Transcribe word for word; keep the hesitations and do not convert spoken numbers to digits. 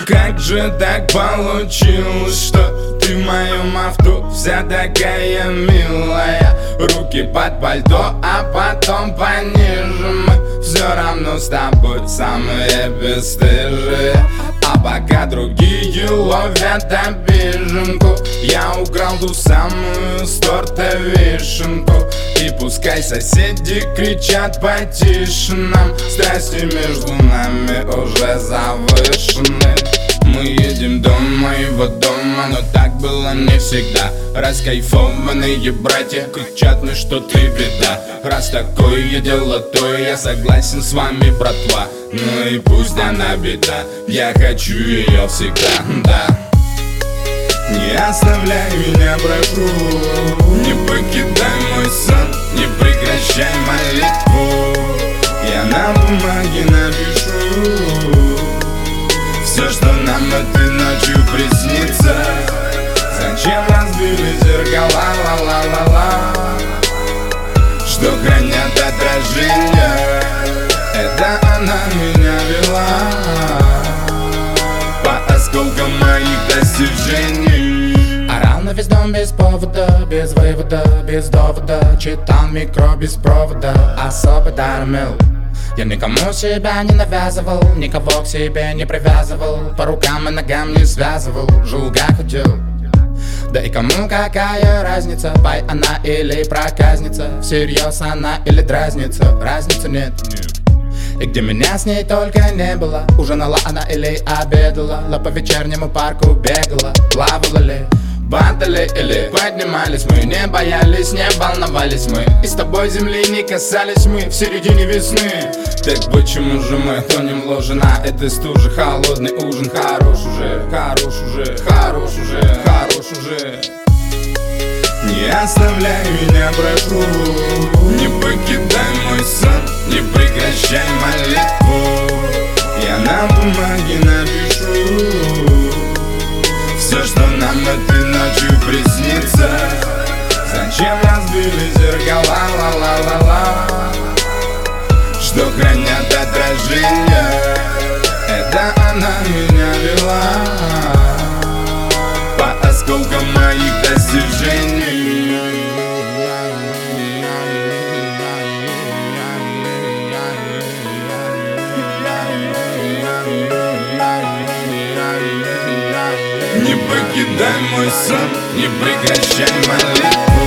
Как же так получилось, что ты в моем авто вся такая милая? Руки под пальто, а потом пониже. Мы все равно с тобой самые бесстыжие. А пока другие ловят обиженку, я украл ту самую с торта вишенку. И пускай соседи кричат потише нам, страсти между нами уже завышены. Мы едем до моего дома, но так было не всегда. Раскайфованные братья кричат мне, что ты беда. Раз такое дело, то я согласен с вами, братва. Ну и пусть она беда, я хочу ее всегда, да. Не оставляй меня, прошу, не покидай мой сон, не прекращай молитву. Я на бумаге напишу все, что нам этой ночью приснится. Зачем разбили зеркала, ла-ла-ла-ла, что хранят отражения? Это она меня вела по осколкам моих достижений. Орал на весь дом без повода, без вывода, без довода. Читал микро без провода, особый дар имел. Я никому себя не навязывал, никого к себе не привязывал, по рукам и ногам не связывал, жил как хотел. Да и кому какая разница, пай она или проказница, всерьез она или дразнится, разницы нет. И где меня с ней только не было, ужинала она или обедала, ла по вечернему парку бегала, плавала ли, падали или поднимались мы, не боялись, не волновались мы, и с тобой земли не касались мы в середине весны. Так почему же мы тонем в ложе на этой стуже? Холодный ужин, хорош уже, хорош уже, хорош уже, хорош уже. Не оставляй меня, прошу, не покидай мой сон, не прекращай молитву. Я на бумаге напишу все, что нам этой ночью приснится. Зачем разбили зеркала, ла-ла-ла-ла, что хранят отражения? Это она меня вела по осколкам моих достижений. Не покидай мой сон, не прекращай молитву.